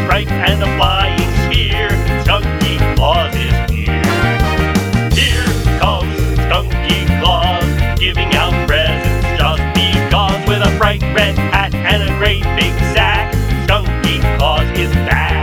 stripe and a flying spear, Skunky Claus is here. Here comes Skunky Claus, giving out presents just because. With a bright red hat and a great big sack, Skunky Claus is back.